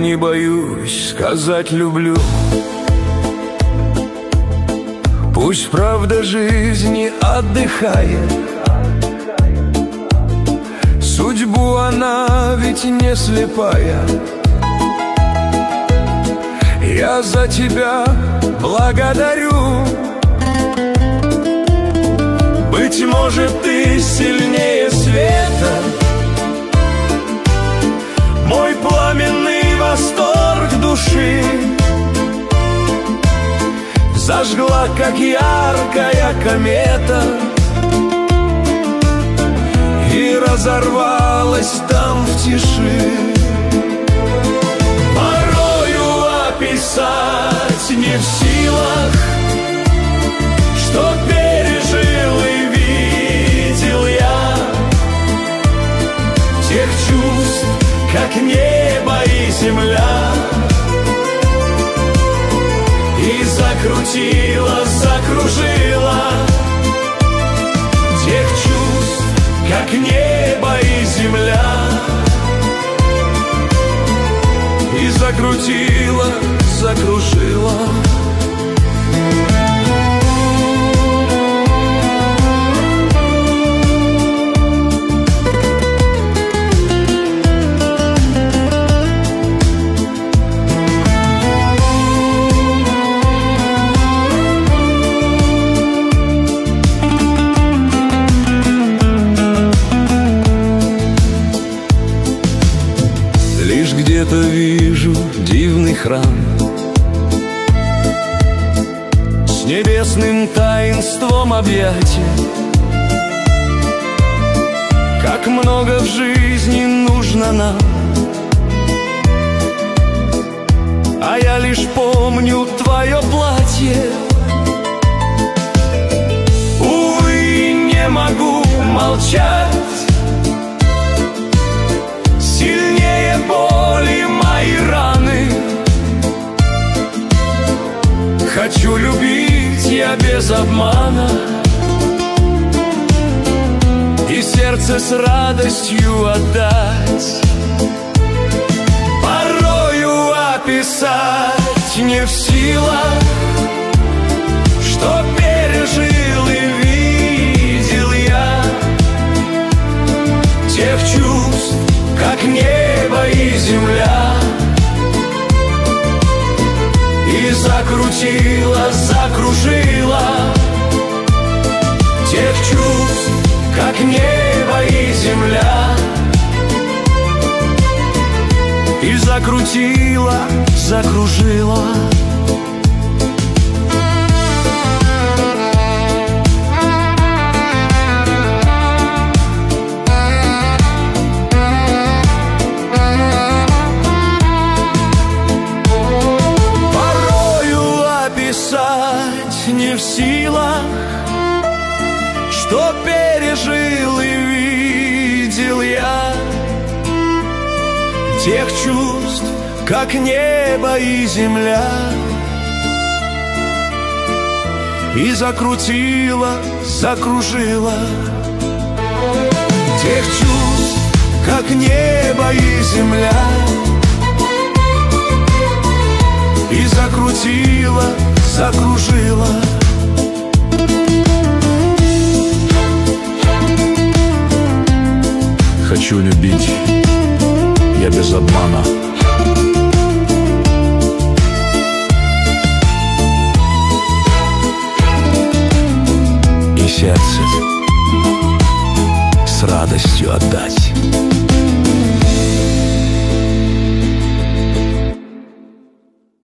не боюсь сказать люблю. Пусть правда жизни отдыхает, судьбу она ведь не слепая. Я за тебя благодарю. Быть может, ты сильнее света, мой пламенный восторг души зажгла, как яркая комета, и разорвалась там в тиши. Порою описать не в силах, что пережил и видел я, тех чувств, как небо и земля. И закрутила, закружила тех чувств, как небо и земля. И закрутила, закружила. Где-то вижу дивный храм с небесным таинством объятия. Как много в жизни нужно нам, а я лишь помню твое платье. Увы, не могу молчать, сильнее боли мои раны. Хочу любить я без обмана, и сердце с радостью отдать. Порою описать не в силах, что пережил и видел я, тех чувств, как небо и земля. И закрутила, закружила тех чувств, как небо и земля. И закрутила, закружила. Не в силах, что пережил и видел я, тех чувств, как небо и земля. И закрутила, закружила тех чувств, как небо и земля. И закрутила, закружила. Хочу любить я без обмана, и сердце с радостью отдать.